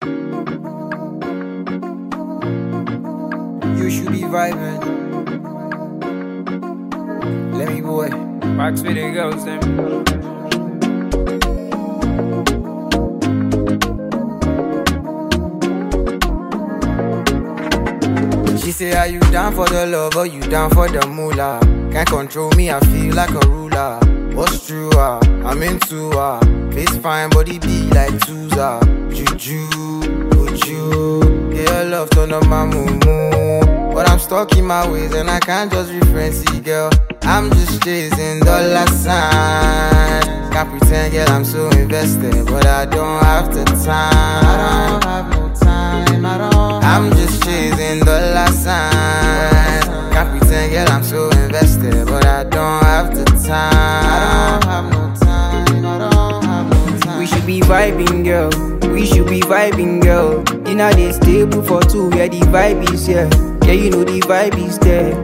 You should be vibing. Let me boy. Box with the girls, them. She say, are you down for the love or you down for the moolah? Can't control me, I feel like a ruler. What's true, I'm into face fine, body be like Tuza. Juju, Uju, yeah, your love turn up my moo. But I'm stuck in my ways and I can't just reference it, girl. I'm just chasing dollar signs. Can't pretend, girl, I'm so invested, but I don't have the time. I don't have no time, I'm just chasing dollar signs. Can't pretend, girl, I'm so invested, but I don't have the time. I don't have no time, I don't have no time. We should be vibing, girl. We should be vibing, girl. Dinner dey stable for two, where the vibe is here. Yeah, you know the vibe is there.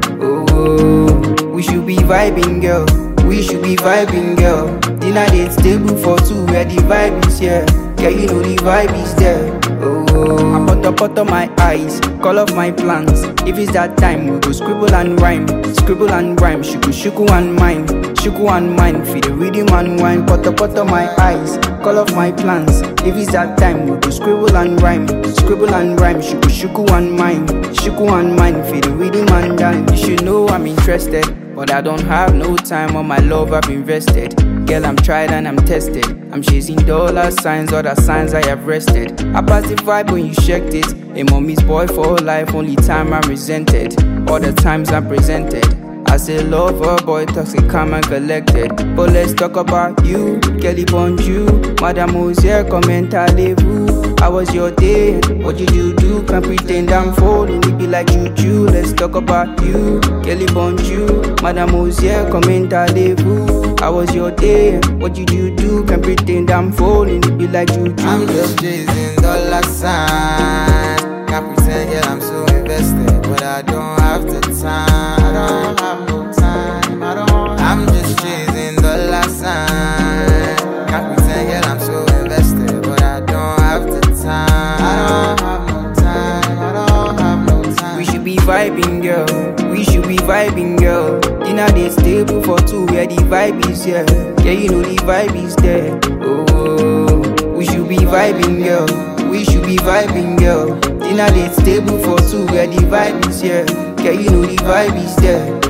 Oh, we should be vibing, girl. We should be vibing, girl. Dinner dey stable for two, where the vibe is here. Yeah, you know the vibe is there. Oh, I butter my eyes, call off my plans. If it's that time, we go scribble and rhyme, shuku and mine, feel the rhythm and wine. Butter my eyes, call off my plans. If it's that time, we go scribble and rhyme, shuku and mine, feel the rhythm and dance. You should know I'm interested, but I don't have no time. On my love I've invested. Girl, I'm tried and I'm tested. I'm chasing dollar signs, other signs I have rested. I passed the vibe when you checked it. A mommy's boy for life, only time I'm resented. All the times I'm presented. I say lover, boy, toxic, calm and collected. But let's talk about you, Kelly Bonju, Madame Osier, comment allez-vous. How was your day? What did you do? Can't pretend I'm falling, it be like juju. Let's talk about you, Kelly Bonju, Madame Osier, comment allez-vous. How was your day? What did you do? Can't pretend I'm falling, it be like juju. I'm just chasing dollar signs. Can't pretend, girl, I'm so invested, but I don't have the time. I don't have no time. I'm just chasing dollar signs. Can't pretend, girl, I'm so invested, but I don't have the time. I don't have no time. I don't have no time. We should be vibing, girl. We should be vibing, girl. Dinner dey stable for two, where the vibe is here. Yeah, you know the vibe is there. Oh, we should be vibing, girl. We should be vibing, girl. Dinner dey stable for two, where the vibe is here. Yeah, you know the vibe is there.